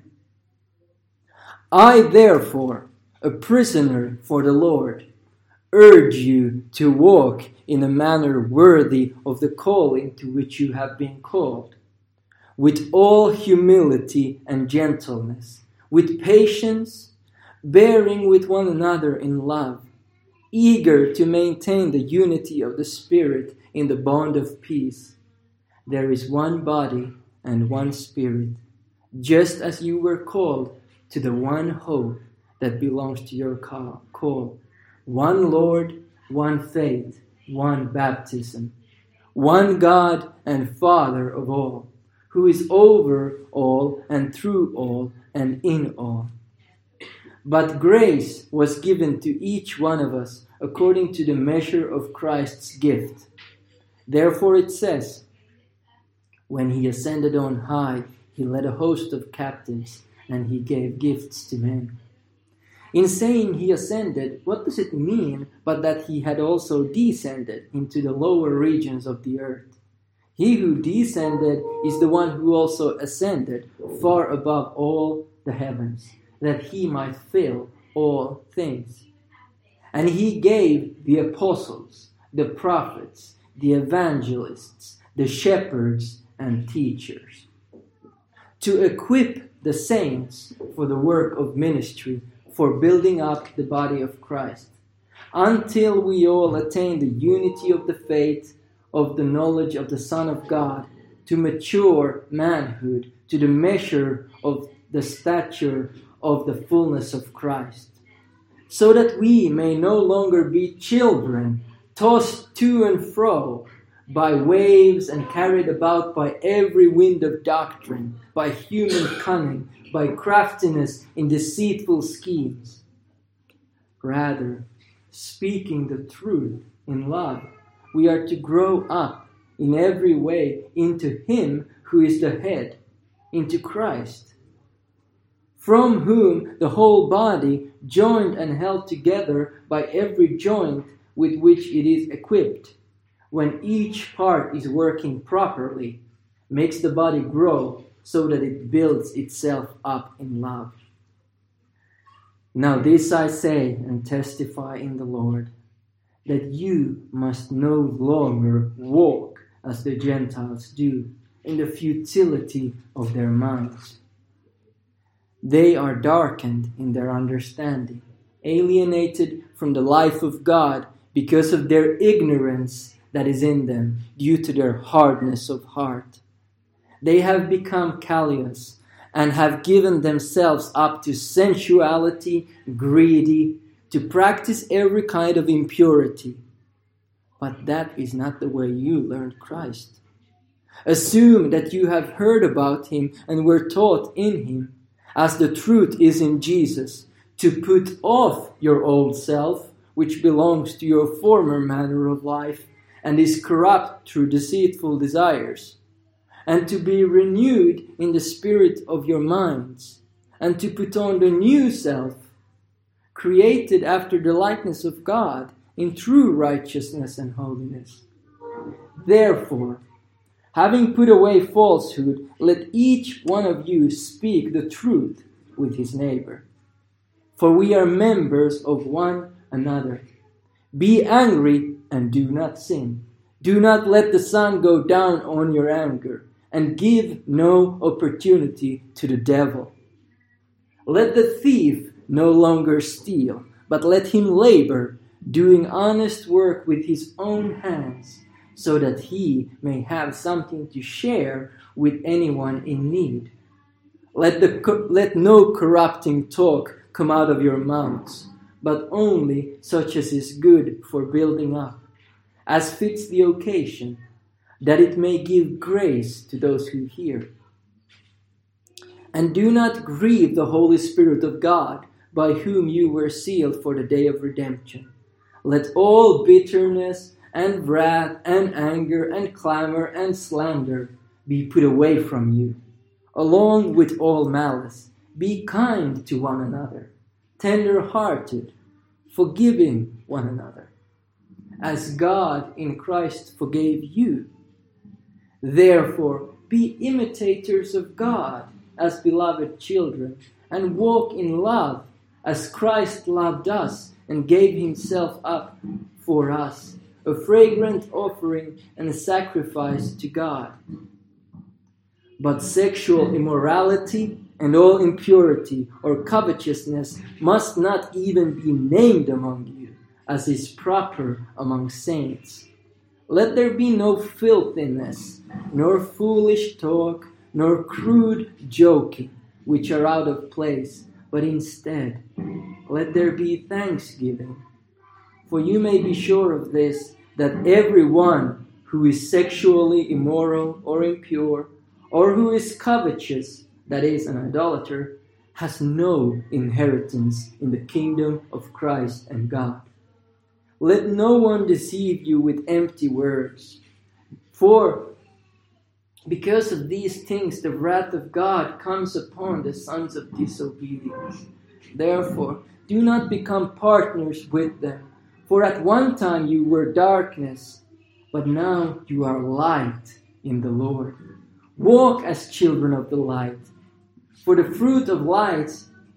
I therefore, a prisoner for the Lord, urge you to walk in a manner worthy of the calling to which you have been called, with all humility and gentleness, with patience, bearing with one another in love, eager to maintain the unity of the Spirit in the bond of peace. There is one body and one Spirit, just as you were called to the one hope that belongs to your call. One Lord, one faith, one baptism, one God and Father of all, who is over all and through all and in all. But grace was given to each one of us according to the measure of Christ's gift. Therefore it says, when he ascended on high, he led a host of captives, and he gave gifts to men. In saying he ascended, what does it mean but that he had also descended into the lower regions of the earth? He who descended is the one who also ascended far above all the heavens, that he might fill all things. And he gave the apostles, the prophets, the evangelists, the shepherds, and teachers, to equip the saints for the work of ministry, for building up the body of Christ, until we all attain the unity of the faith, of the knowledge of the Son of God, to mature manhood, to the measure of the stature of the fullness of Christ, so that we may no longer be children, tossed to and fro by waves and carried about by every wind of doctrine, by human cunning, by craftiness in deceitful schemes. Rather, speaking the truth in love, we are to grow up in every way into him who is the head, into Christ, from whom the whole body, joined and held together by every joint with which it is equipped, when each part is working properly, makes the body grow so that it builds itself up in love. Now this I say and testify in the Lord, that you must no longer walk as the Gentiles do, in the futility of their minds. They are darkened in their understanding, alienated from the life of God because of their ignorance that is in them, due to their hardness of heart. They have become callous and have given themselves up to sensuality, greedy, to practice every kind of impurity. But that is not the way you learned Christ. Assume that you have heard about him and were taught in him, as the truth is in Jesus, to put off your old self, which belongs to your former manner of life, and is corrupt through deceitful desires, and to be renewed in the spirit of your minds, and to put on the new self, created after the likeness of God, in true righteousness and holiness. Therefore, having put away falsehood, let each one of you speak the truth with his neighbor. For we are members of one another. Be angry and do not sin. Do not let the sun go down on your anger, and give no opportunity to the devil. Let the thief no longer steal, but let him labor, doing honest work with his own hands, so that he may have something to share with anyone in need. Let no corrupting talk come out of your mouths, but only such as is good for building up, as fits the occasion, that it may give grace to those who hear. And do not grieve the Holy Spirit of God, by whom you were sealed for the day of redemption. Let all bitterness and wrath, and anger, and clamor, and slander be put away from you, along with all malice. Be kind to one another, tender-hearted, forgiving one another, as God in Christ forgave you. Therefore, be imitators of God as beloved children, and walk in love as Christ loved us and gave himself up for us, a fragrant offering and a sacrifice to God. But sexual immorality and all impurity or covetousness must not even be named among you, as is proper among saints. Let there be no filthiness, nor foolish talk, nor crude joking, which are out of place, but instead, let there be thanksgiving. For you may be sure of this, that everyone who is sexually immoral or impure, or who is covetous, that is, an idolater, has no inheritance in the kingdom of Christ and God. Let no one deceive you with empty words, for because of these things the wrath of God comes upon the sons of disobedience. Therefore, do not become partners with them, for at one time you were darkness, but now you are light in the Lord. Walk as children of the light, for the fruit of light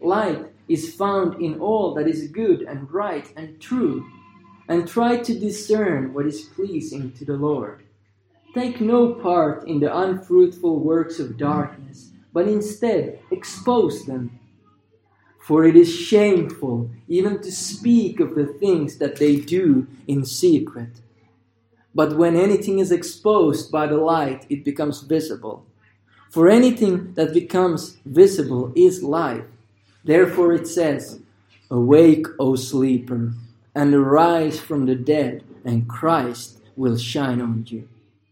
is found in all that is good and right and true, and try to discern what is pleasing to the Lord. Take no part in the unfruitful works of darkness, but instead expose them. For it is shameful even to speak of the things that they do in secret. But when anything is exposed by the light, it becomes visible. For anything that becomes visible is light. Therefore it says, "Awake, O sleeper, and arise from the dead, and Christ will shine on you."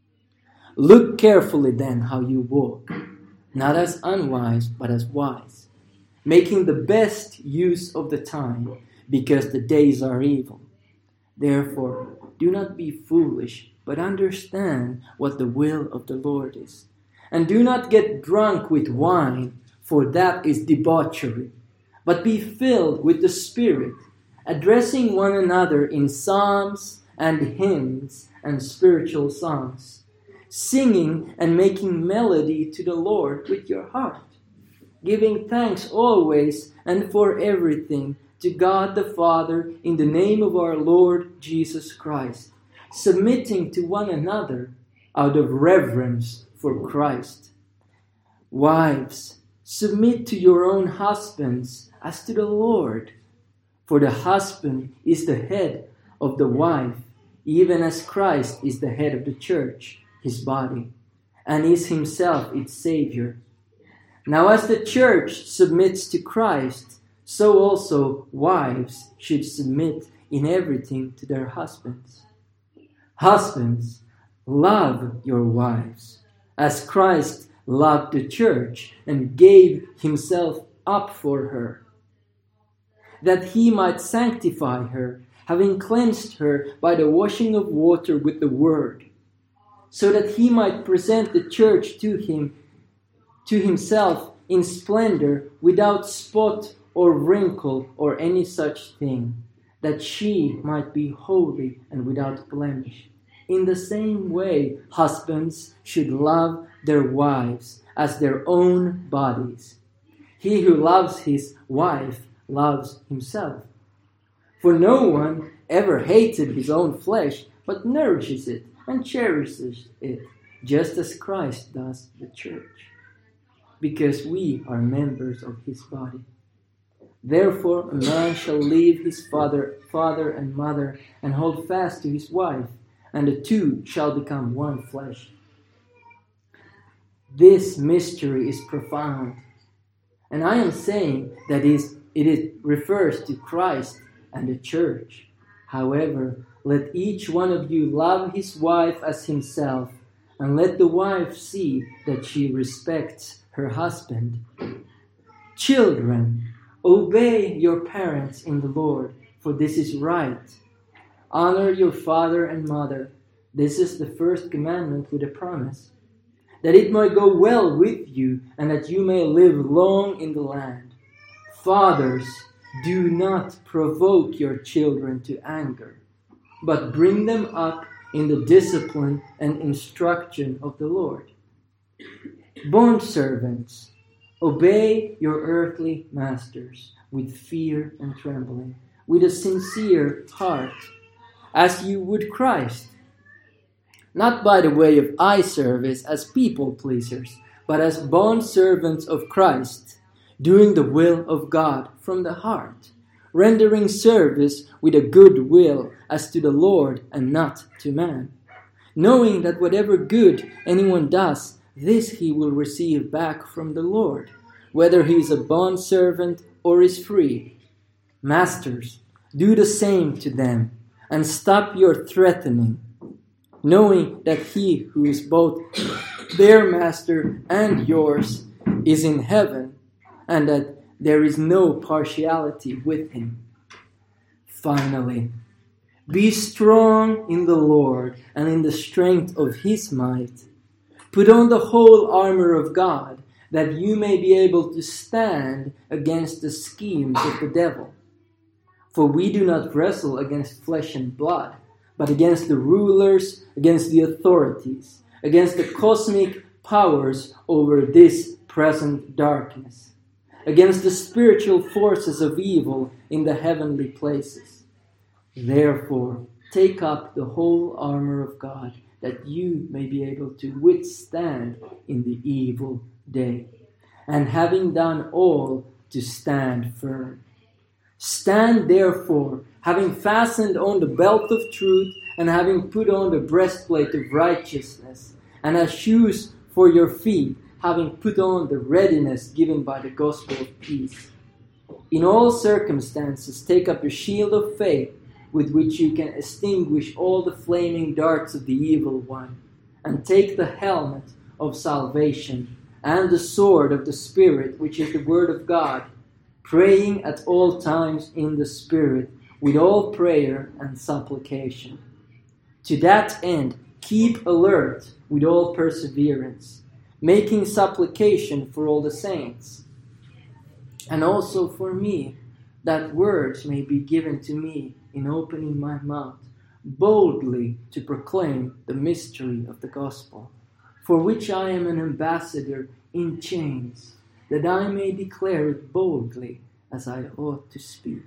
Look carefully then how you walk, not as unwise, but as wise, making the best use of the time, because the days are evil. Therefore, do not be foolish, but understand what the will of the Lord is. And do not get drunk with wine, for that is debauchery, but be filled with the Spirit, addressing one another in psalms and hymns and spiritual songs, singing and making melody to the Lord with your heart, giving thanks always and for everything to God the Father in the name of our Lord Jesus Christ, submitting to one another out of reverence for Christ. Wives, submit to your own husbands as to the Lord, for the husband is the head of the wife, even as Christ is the head of the church, his body, and is himself its Savior. Now as the church submits to Christ, so also wives should submit in everything to their husbands. Husbands, love your wives, as Christ loved the church and gave himself up for her, that he might sanctify her, having cleansed her by the washing of water with the word, so that he might present the church to himself in splendor, without spot or wrinkle or any such thing, that she might be holy and without blemish. In the same way, husbands should love their wives as their own bodies. He who loves his wife loves himself. For no one ever hated his own flesh, but nourishes it and cherishes it, just as Christ does the church, because we are members of his body. Therefore, a man shall leave his father and mother, and hold fast to his wife, and the two shall become one flesh. This mystery is profound, and I am saying that it refers to Christ and the church. However, let each one of you love his wife as himself, and let the wife see that she respects her husband. Children, obey your parents in the Lord, for this is right. Honor your father and mother. This is the first commandment with a promise, that it might go well with you and that you may live long in the land. Fathers, do not provoke your children to anger, but bring them up in the discipline and instruction of the Lord. Bondservants, obey your earthly masters with fear and trembling, with a sincere heart, as you would Christ, not by the way of eye service as people pleasers, but as bondservants of Christ, doing the will of God from the heart, rendering service with a good will as to the Lord and not to man, knowing that whatever good anyone does, this he will receive back from the Lord, whether he is a bondservant or is free. Masters, do the same to them, and stop your threatening, knowing that he who is both their master and yours is in heaven, and that there is no partiality with him. Finally, be strong in the Lord and in the strength of his might. Put on the whole armor of God, that you may be able to stand against the schemes of the devil. For we do not wrestle against flesh and blood, but against the rulers, against the authorities, against the cosmic powers over this present darkness, against the spiritual forces of evil in the heavenly places. Therefore, take up the whole armor of God, that you may be able to withstand in the evil day, and having done all, to stand firm. Stand therefore, having fastened on the belt of truth, and having put on the breastplate of righteousness, and as shoes for your feet, having put on the readiness given by the gospel of peace. In all circumstances, take up the shield of faith, with which you can extinguish all the flaming darts of the evil one, and take the helmet of salvation, and the sword of the Spirit, which is the word of God, praying at all times in the Spirit, with all prayer and supplication. To that end, keep alert with all perseverance, making supplication for all the saints, and also for me, that words may be given to me in opening my mouth, boldly to proclaim the mystery of the gospel, for which I am an ambassador in chains, that I may declare it boldly as I ought to speak.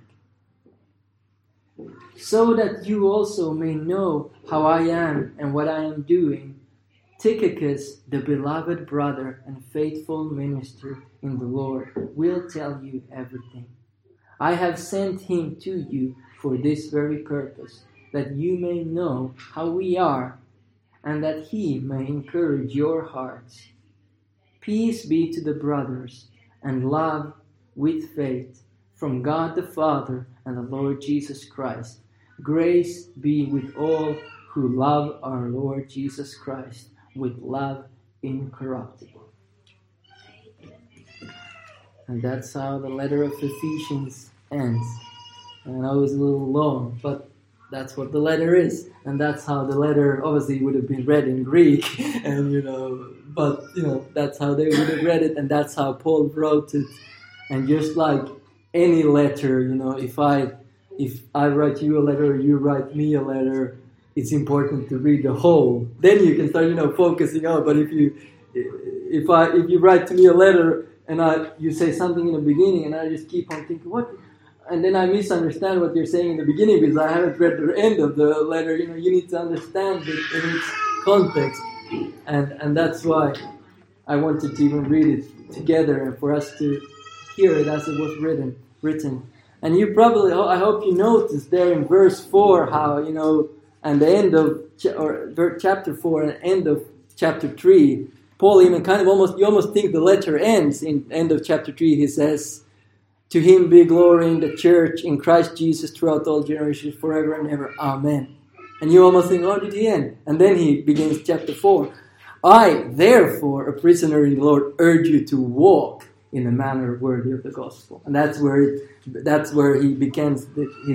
So that you also may know how I am and what I am doing, Tychicus, the beloved brother and faithful minister in the Lord, will tell you everything. I have sent him to you for this very purpose, that you may know how we are, and that he may encourage your hearts. Peace be to the brothers, and love with faith, from God the Father and the Lord Jesus Christ. Grace be with all who love our Lord Jesus Christ with love incorruptible. And that's how the letter of Ephesians ends. I know it's a little long, but that's what the letter is. And that's how the letter obviously would have been read in Greek. And, that's how they would have read it. And that's how Paul wrote it. And just like any letter, if I write you a letter or you write me a letter, it's important to read the whole. Then you can start, focusing on. But if you write to me a letter and you say something in the beginning and I just keep on thinking, what? And then I misunderstand what you're saying in the beginning because I haven't read the end of the letter. You need to understand it in its context. And that's why I wanted to even read it together and for us to hear it as it was written. And you probably, I hope you noticed there in verse 4 how, and the end of chapter 4 and end of chapter 3, Paul even you almost think the letter ends in end of chapter 3. He says, "To him be glory in the church, in Christ Jesus, throughout all generations, forever and ever. Amen." And you almost think, oh, did he end? And then he begins chapter 4. "I, therefore, a prisoner in the Lord, urge you to walk in a manner worthy of the gospel." And that's where he begins his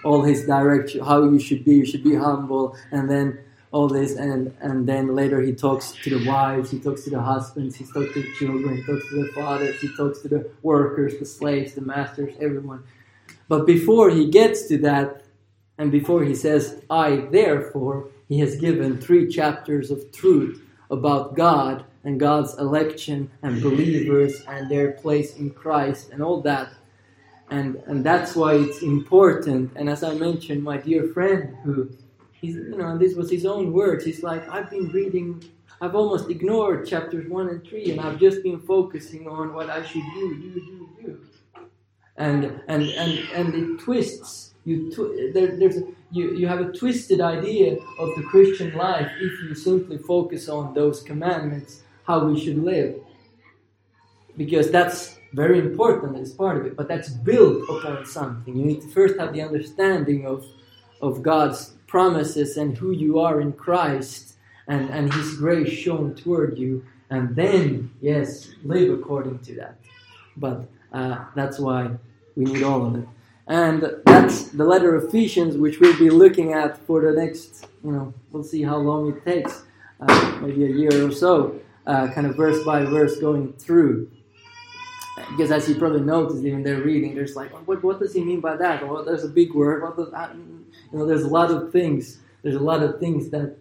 all his direction, how you should be humble, and then all this, and then later he talks to the wives, he talks to the husbands, he talks to the children, he talks to the fathers, he talks to the workers, the slaves, the masters, everyone. But before he gets to that, and before he says, I therefore, he has given 3 chapters of truth about God and God's election and believers and their place in Christ and all that. And that's why it's important. And as I mentioned, my dear friend who, and this was his own words, he's like, I've almost ignored chapters 1 and 3, and I've just been focusing on what I should do. And it twists. You have a twisted idea of the Christian life if you simply focus on those commandments, how we should live. Because that's very important as part of it, but that's built upon something. You need to first have the understanding of God's promises and who you are in Christ and His grace shown toward you, and then, yes, live according to that. But that's why we need all of it. And that's the letter of Ephesians, which we'll be looking at for the next, we'll see how long it takes, maybe a year or so, kind of verse by verse going through. Because as you probably noticed, even they're reading, there's like, what does he mean by that? Or there's a big word. What does that mean? There's a lot of things. There's a lot of things that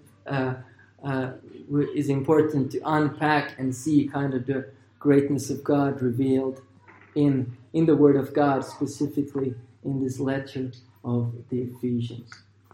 is important to unpack and see kind of the greatness of God revealed in the Word of God, specifically in this letter of the Ephesians.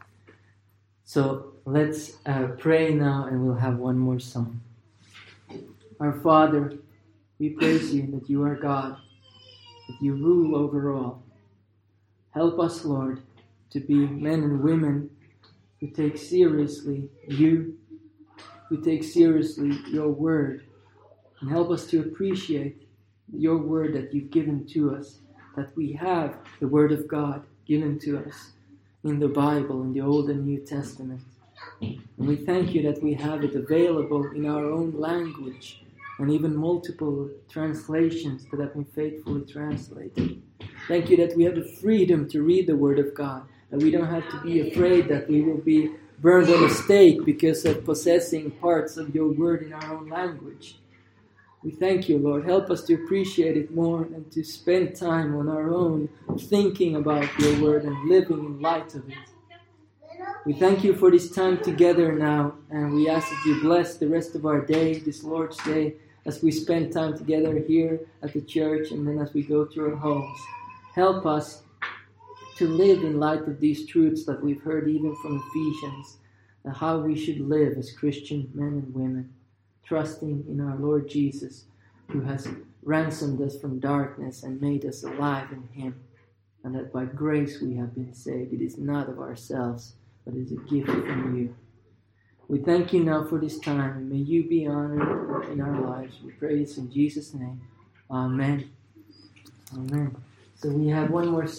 So let's pray now, and we'll have one more song. Our Father, we praise you that you are God, that you rule over all. Help us, Lord, to be men and women who take seriously you, who take seriously your word, and help us to appreciate your word that you've given to us, that we have the word of God given to us in the Bible, in the Old and New Testament. And we thank you that we have it available in our own language, and even multiple translations that have been faithfully translated. Thank you that we have the freedom to read the Word of God, that we don't have to be afraid that we will be burned on a stake because of possessing parts of your Word in our own language. We thank you, Lord. Help us to appreciate it more and to spend time on our own thinking about your Word and living in light of it. We thank you for this time together now, and we ask that you bless the rest of our day, this Lord's Day, as we spend time together here at the church and then as we go to our homes. Help us to live in light of these truths that we've heard even from Ephesians, and how we should live as Christian men and women, trusting in our Lord Jesus, who has ransomed us from darkness and made us alive in Him, and that by grace we have been saved. It is not of ourselves, but it is a gift from you. We thank you now for this time, and may you be honored in our lives. We pray this in Jesus' name. Amen. Amen. So we have one more